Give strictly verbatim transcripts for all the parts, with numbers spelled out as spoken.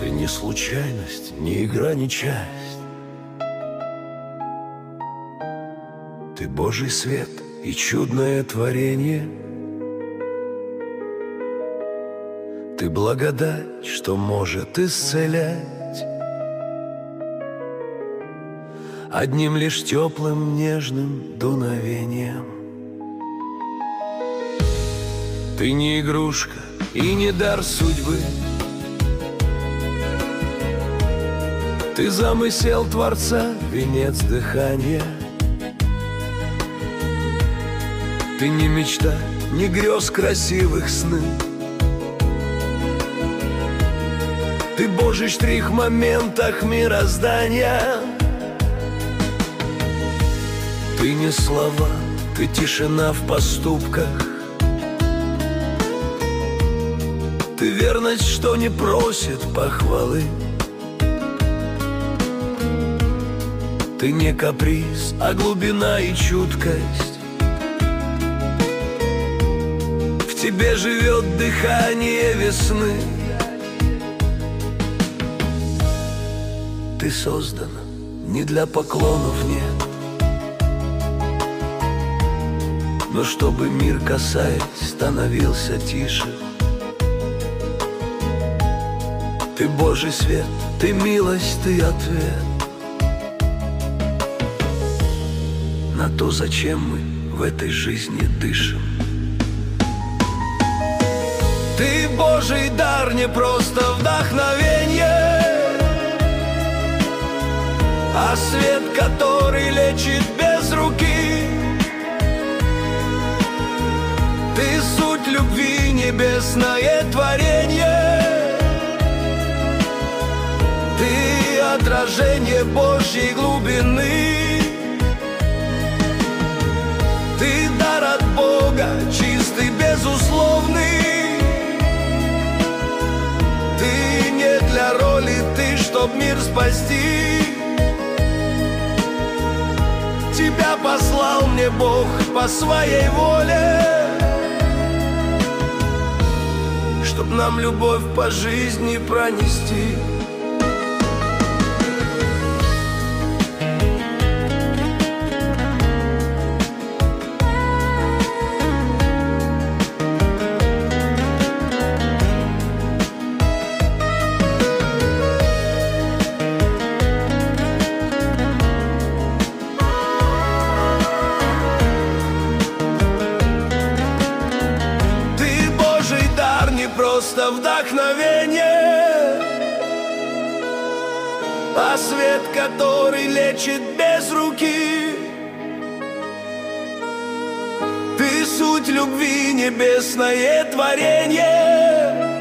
Ты не случайность, ни игра, ни часть. Ты Божий свет и чудное творение. Ты благодать, что может исцелять одним лишь теплым нежным дуновением. Ты не игрушка и не дар судьбы. Ты замысел Творца, венец дыхания. Ты не мечта, не грез красивых сны. Ты Божий штрих в моментах мироздания. Ты не слова, ты тишина в поступках. Ты верность, что не просит похвалы. Ты не каприз, а глубина и чуткость. В тебе живет дыхание весны. Ты создана не для поклонов, нет, но чтобы мир, касаясь, становился тише. Ты Божий свет, ты милость, ты ответ на то, зачем мы в этой жизни дышим. Ты Божий дар, не просто вдохновение, а свет, который лечит без руки. Ты суть любви, небесное творение. Ты отражение Божьей глубины. Ты дар от Бога, чистый, безусловный. Ты не для роли, ты, чтоб мир спасти. Тебя послал мне Бог по своей воле, чтоб нам любовь по жизни пронести. Просто вдохновение, а свет, который лечит без руки. Ты суть любви, небесное творение.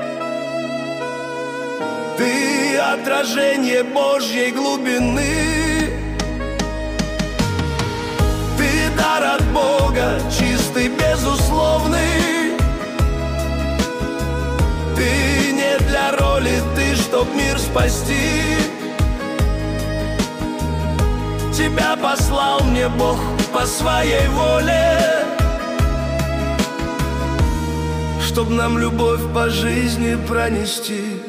Ты отражение Божьей глубины. Ты дар от Бога, чистый, безусловный. Ты не для роли, ты, чтоб мир спасти. Тебя послал мне Бог по своей воле, чтоб нам любовь по жизни пронести.